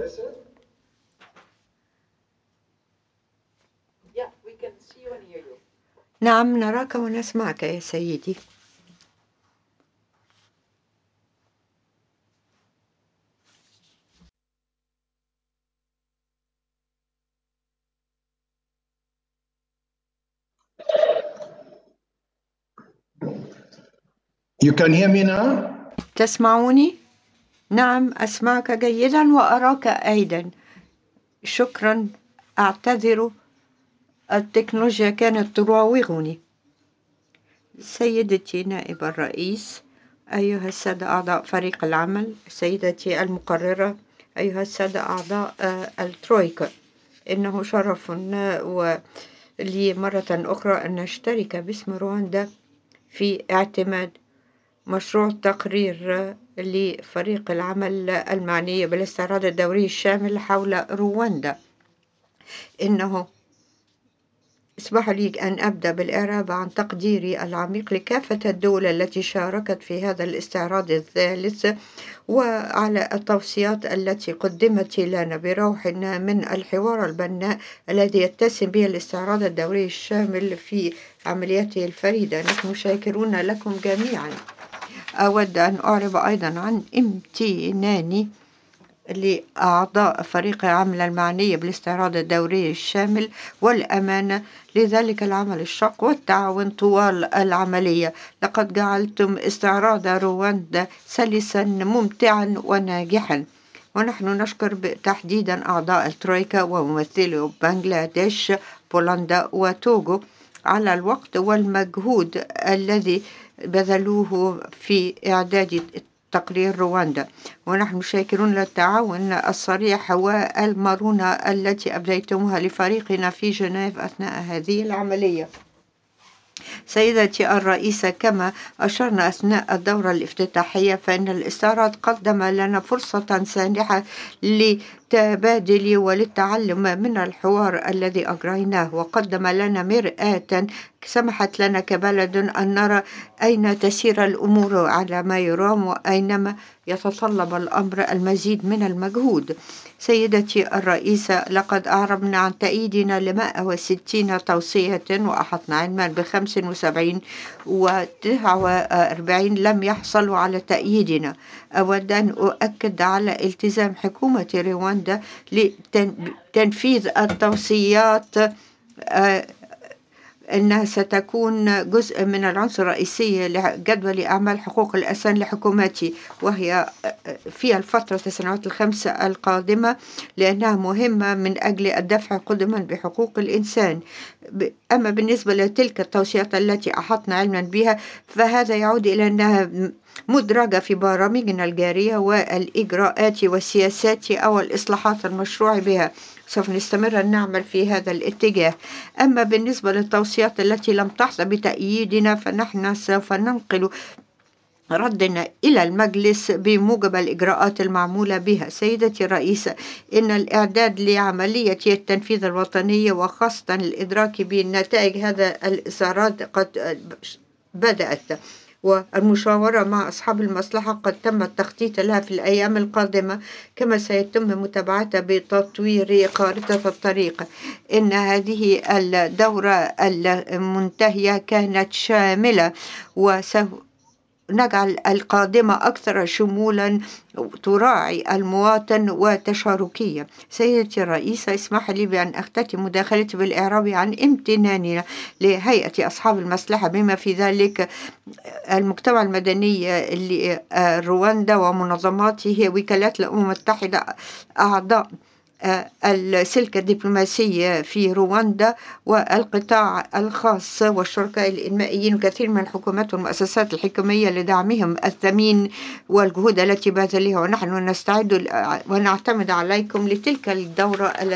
نعم، نراك ونسمعك يا سيدي. You can hear me now? تسمعوني؟ نعم، أسمعك جيدا وأراك أيضا. شكرا. أعتذر، التكنولوجيا كانت تراوغني. سيدتي نائب الرئيس، أيها السادة أعضاء فريق العمل، سيدتي المقررة، أيها السادة أعضاء الترويكا، إنه شرف لي مرة أخرى أن نشترك باسم رواندا في اعتماد مشروع تقرير لفريق العمل المعني بالاستعراض الدوري الشامل حول رواندا. إنه اسمح لي أن أبدأ بالإعراب عن تقديري العميق لكافة الدول التي شاركت في هذا الاستعراض الثالث، وعلى التوصيات التي قدمت لنا بروح من الحوار البناء الذي يتسم به الاستعراض الدوري الشامل في عملياته الفريدة. نحن شاكرون لكم جميعا. أود أن أعرب أيضا عن امتناني لأعضاء فريق العمل المعني بالاستعراض الدوري الشامل والأمانة لذلك العمل الشاق والتعاون طوال العملية. لقد جعلتم استعراض رواندا سلسا ممتعا وناجحا، ونحن نشكر تحديدا أعضاء الترويكا وممثلي بنغلاديش، بولندا وتوغو على الوقت والمجهود الذي بذلوه في إعداد تقرير رواندا، ونحن شاكرون للتعاون الصريح والمرونة التي أبديتموها لفريقنا في جنيف أثناء هذه العملية. سيدتي الرئيسة، كما أشرنا أثناء الدورة الافتتاحية فإن الاستعراض قدم لنا فرصة سانحة للتبادل وللتعلم من الحوار الذي أجريناه، وقدم لنا مرآة سمحت لنا كبلد أن نرى أين تسير الأمور على ما يرام وأينما يتطلب الأمر المزيد من المجهود. سيدتي الرئيسة، لقد أعربنا عن تأييدنا ل160 توصية وأحطنا علما ب75 و49 لم يحصلوا على تأييدنا. أود أن أؤكد على التزام حكومة رواندا لتنفيذ التوصيات، أنها ستكون جزء من العنصر الرئيسي لجدول أعمال حقوق الإنسان لحكومتي، وهي في الفترة السنوات الخمسة القادمة، لأنها مهمة من أجل الدفع قدما بحقوق الإنسان. أما بالنسبة لتلك التوصيات التي أحطنا علما بها فهذا يعود إلى أنها مدرجة في برامجنا الجارية والإجراءات والسياسات أو الإصلاحات المشروع بها. سوف نستمر أن نعمل في هذا الاتجاه. أما بالنسبة للتوصيات التي لم تحظى بتأييدنا فنحن سوف ننقل ردنا إلى المجلس بموجب الإجراءات المعمولة بها. سيدتي الرئيسة، إن الإعداد لعملية التنفيذ الوطنية وخاصة الإدراك بنتائج هذا الإصرار قد بدأت، والمشاورة مع أصحاب المصلحة قد تم التخطيط لها في الأيام القادمة، كما سيتم متابعتها بتطوير خارطة الطريق. إن هذه الدورة المنتهية كانت شاملة، وسوف نجعل القادمة أكثر شمولا تراعي المواطن وتشاركية. سيدتي الرئيسة، اسمح لي بأن أختتم مداخلتي بالإعراب عن امتناننا لهيئة أصحاب المصلحة بما في ذلك المجتمع المدني لرواندا ومنظماته، وكالات الأمم المتحدة، أعضاء السلك الدبلوماسي في رواندا والقطاع الخاص والشركاء الإنمائيين وكثير من الحكومات والمؤسسات الحكومية لدعمهم الثمين والجهود التي بذلوها، ونحن نستعد ونعتمد عليكم لتلك الدورة التي